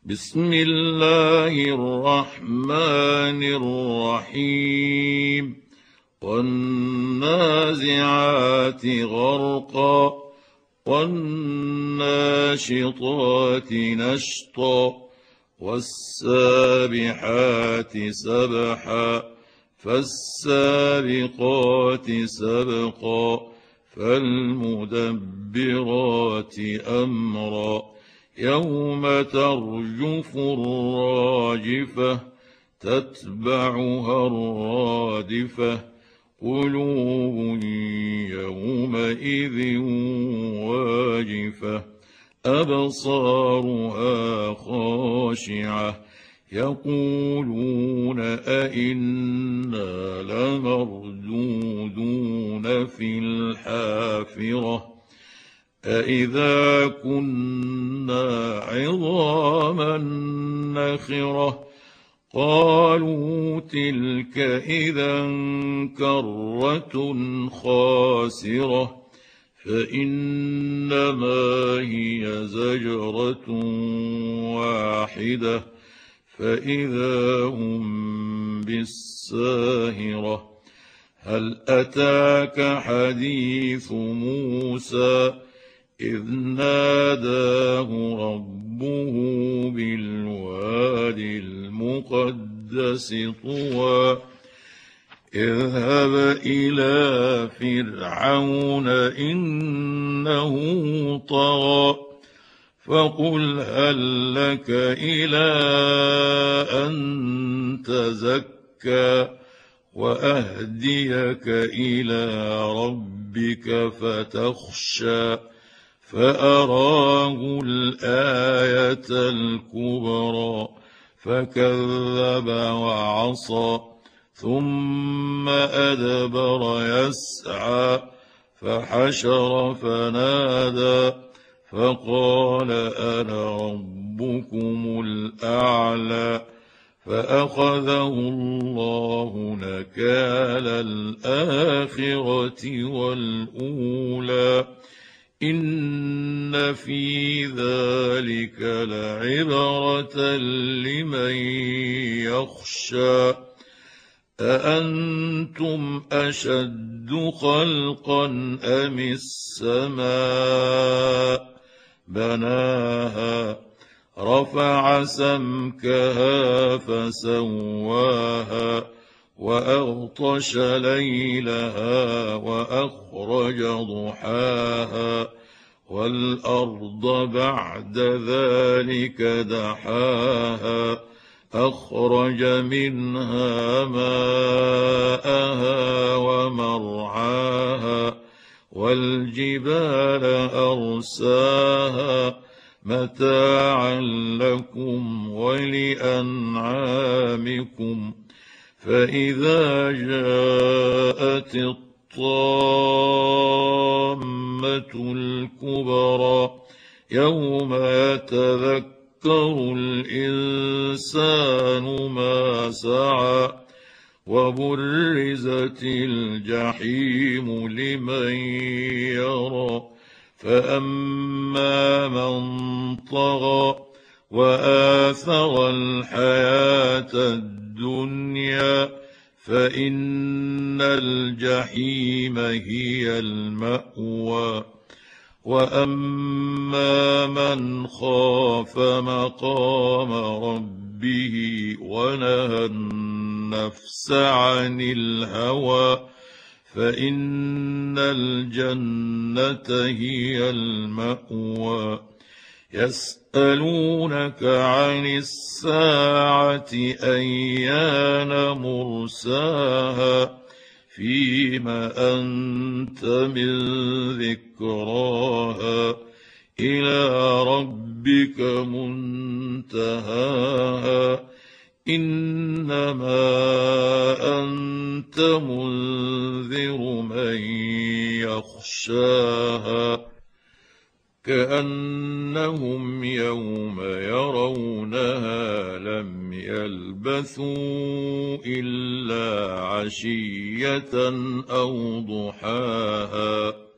بسم الله الرحمن الرحيم والنازعات غرقا والناشطات نشطا والسابحات سبحا فالسابقات سبقا فالمدبرات أمرا يوم ترجف الراجفة تتبعها الرادفة قلوب يومئذ واجفة أبصارها خاشعة يقولون أئنا لمردودون في الحافرة أئذا كنا عظاما نخرة قالوا تلك إذا كرة خاسرة فإنما هي زجرة واحدة فإذا هم بالساهرة هل أتاك حديث موسى إذ ناداه ربه بالوادي المقدس طوى اذهب إلى فرعون إنه طغى فقل هل لك إلى أن تزكى وأهديك إلى ربك فتخشى فأراه الآية الكبرى فكذب وعصى ثم أدبر يسعى فحشر فنادى فقال أنا ربكم الأعلى فأخذه الله نكال الآخرة والأولى إن في ذلك لعبرة لمن يخشى أأنتم أشد خلقا أم السماء بناها رفع سمكها فسواها وأغطش ليلها وأخرج ضحاها والأرض بعد ذلك دحاها أخرج منها ماءها ومرعاها والجبال أرساها متاعا لكم ولأنعامكم فإذا جاءت الطامة الكبرى يوم يتذكر الإنسان ما سعى وبرزت الجحيم لمن يرى فأما من طغى وآثر الحياة الدنيا فإن الجحيم هي المأوى وأما من خاف مقام ربه ونهى النفس عن الهوى فإن الجنة هي المأوى يسألونك عن الساعة أيان مرساها فيما أنت من ذكراها إلى ربك منتهاها إنما أنت منذر من يخشاها كأنهم يوم يرونها لم يلبثوا إلا عشية أو ضحاها